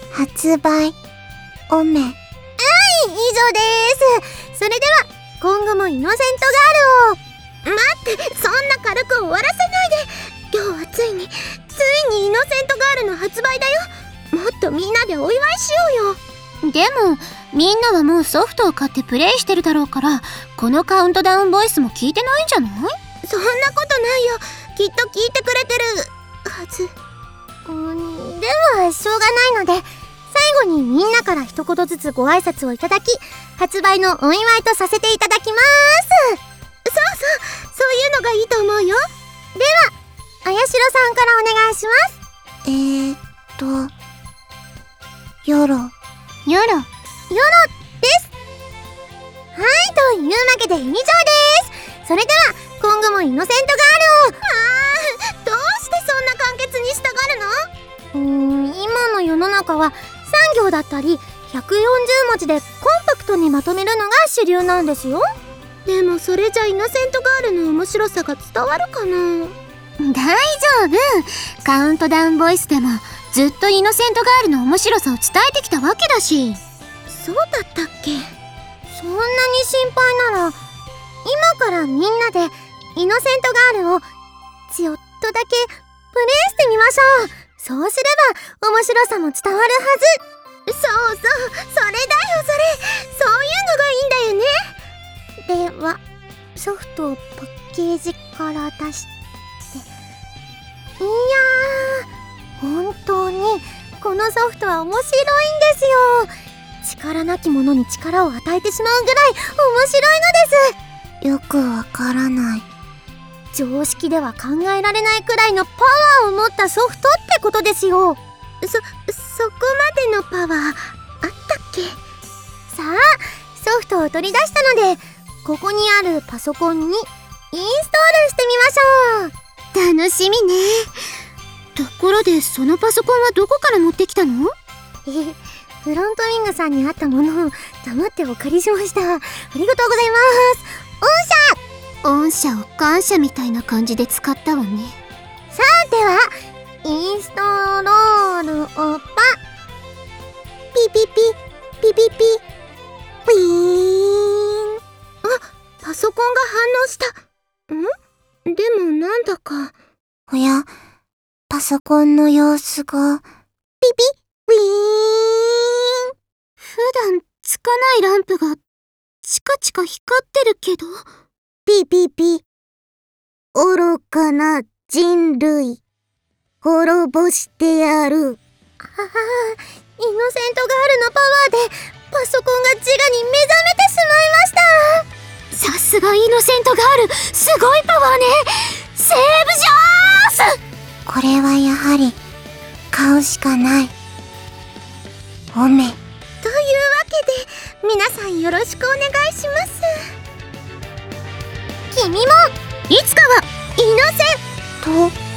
発売おめ。 以上です。それでは今後もイノセントガールを。待って、そんな軽く終わらせないで。今日はついにイノセントガールの発売だよ。もっとみんなでお祝いしようよ。 でもみんなはもうソフトを買ってプレイしてるだろうから、このカウントダウンボイスも聞いてないんじゃない？ そんなことないよ。きっと聞いてくれてるはず。ではしょうがないので、最後にみんなから一言ずつご挨拶をいただき、発売のお祝いとさせていただきます。そういうのがいいと思うよ。ではあやしろさんからお願いします。 よろです。はい、というわけで以上です。それでは今後もイノセントガールを。どうしてそんな簡潔にしたがるの？今の世の中は3行だったり140文字でコンパクトにまとめるのが主流なんですよ。でもそれじゃイノセントガールの面白さが伝わるかな？ 大丈夫。カウントダウンボイスでもずっとイノセントガールの面白さを伝えてきたわけだし。 そうだったっけ？そんなに心配なら今からみんなでイノセントガールをちょっとだけプレイしてみましょう。そうすれば面白さも伝わるはず。それだよ、そういうのがいいんだよね。ではソフトをパッケージから出して、いやー、本当にこのソフトは面白いんですよ。力なき者に力を与えてしまうぐらい面白いのです。 よくわからない。 常識では考えられないくらいのパワーを持ったソフトってことですよ。そこまでのパワーあったっけ？さあ、ソフトを取り出したので、ここにあるパソコンにインストールしてみましょう。 楽しみね。ところでそのパソコンはどこから持ってきたの？ フロントウィングさんにあったものを黙ってお借りしました。ありがとうございます。 御社を感謝みたいな感じで使ったわね。 さあ、ではインストロールをピピピピーン。あ、パソコンが反応した。でもなんだか。 おや、パソコンの様子が。 ピピーン。 普段つかないランプがチカチカ光ってるけど。 ピピピ。愚かな人類、滅ぼしてやる。イノセントガールのパワーでパソコンが自我に目覚めてしまいました。 さすがイノセントガール、すごいパワーね。セーブジャース。 これはやはり買うしかない。おめ。 というわけで皆さんよろしくお願いします。君もいつかはイノセンと